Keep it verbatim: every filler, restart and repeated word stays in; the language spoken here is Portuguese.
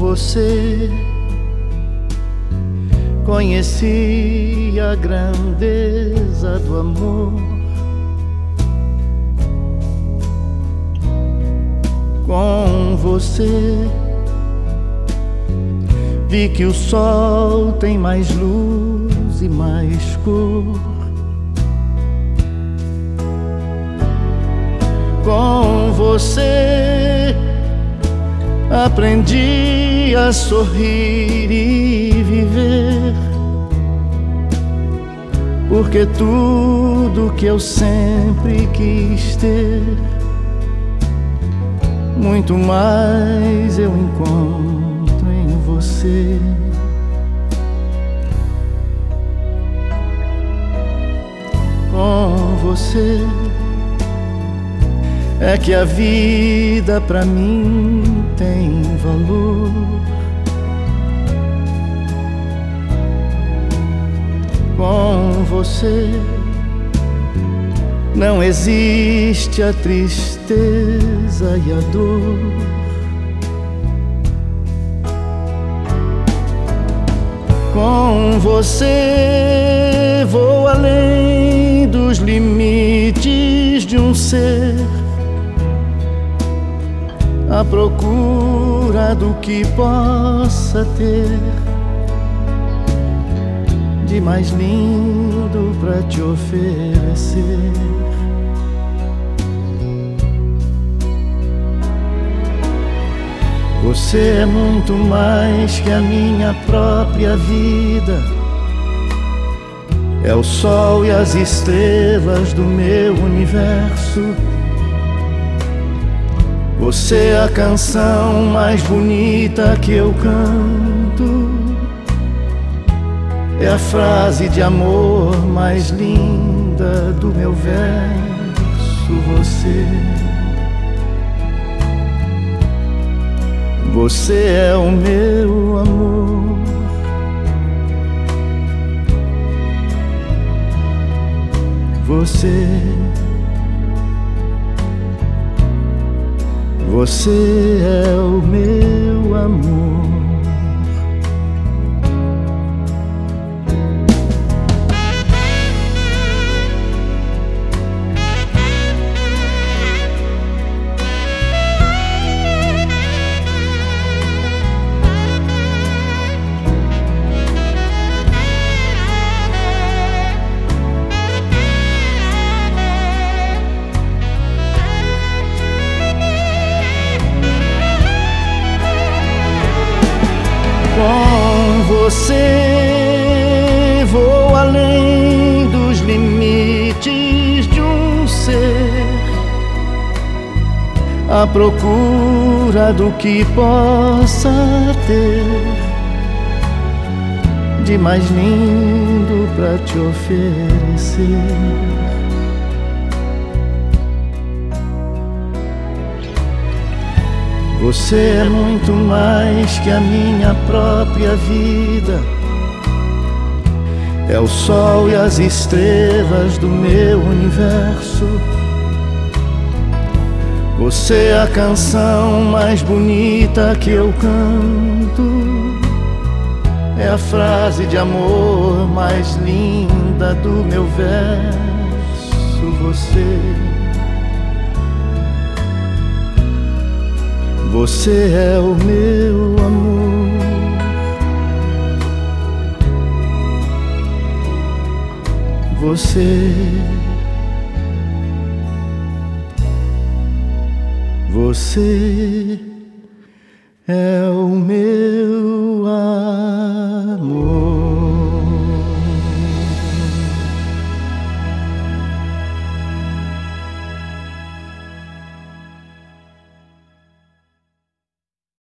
você conheci a grandeza do amor. Com você vi que o sol tem mais luz e mais cor. Com você aprendi a sorrir e viver, porque tudo que eu sempre quis ter, muito mais eu encontro em você. Com você é que a vida pra mim tem valor. Com você não existe a tristeza e a dor. Com você vou além dos limites de um ser, à procura do que possa ter de mais lindo pra te oferecer. Você é muito mais que a minha própria vida, é o sol e as estrelas do meu universo. Você é a canção mais bonita que eu canto, é a frase de amor mais linda do meu verso. Você, você é o meu amor. Você, você é o meu amor. Com você vou além dos limites de um ser, à procura do que possa ter de mais lindo pra te oferecer. Você é muito mais que a minha própria vida, é o sol e as estrelas do meu universo. Você é a canção mais bonita que eu canto, é a frase de amor mais linda do meu verso. Você, você é o meu amor. Você, você é o